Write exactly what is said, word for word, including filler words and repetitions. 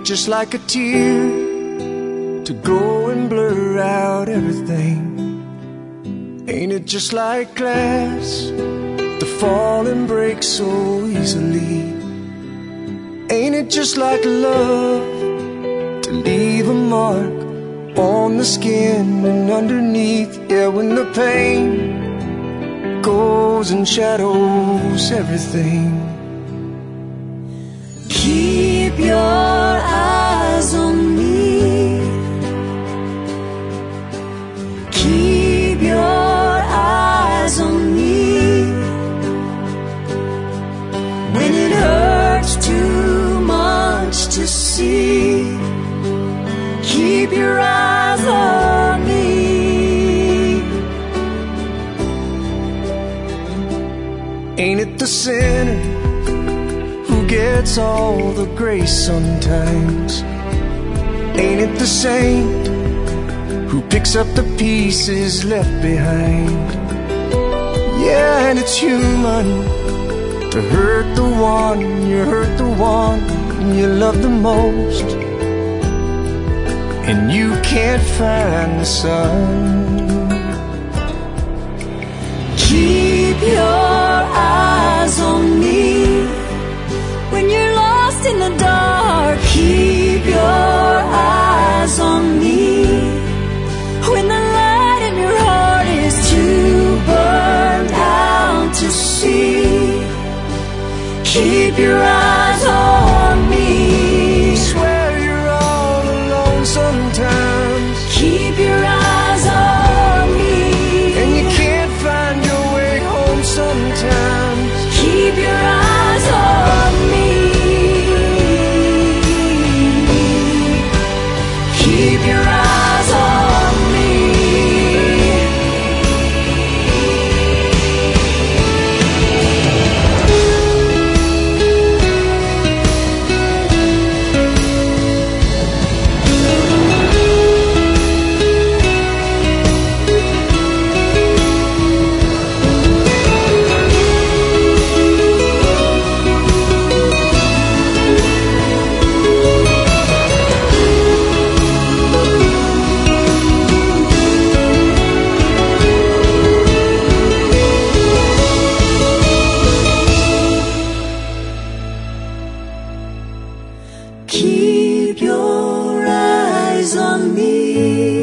just like a tear to go and blur out everything? Ain't it just like glass to fall and break so easily? Ain't it just like love to leave a mark on the skin and underneath? Yeah, when the pain goes and shadows everything. Keep your eyes on me. Keep your eyes on me. When it hurts too much to see, keep your eyes on me. Ain't it the sinner who gets all the grace sometimes? Ain't it the saint who picks up the pieces left behind? Yeah, and it's human to hurt the one you hurt, the one you love the most, and you can't find the sun. Keep your eyes on me. When you're lost in the dark, keep your eyes on me. When the light in your heart is too burned out to see, keep your eyes on me. Swear you're all alone sometimes. Keep your eyes on me. And you can't find your way home sometimes. Keep your eyes on me. Keep your eyes on me. Keep your eyes on me.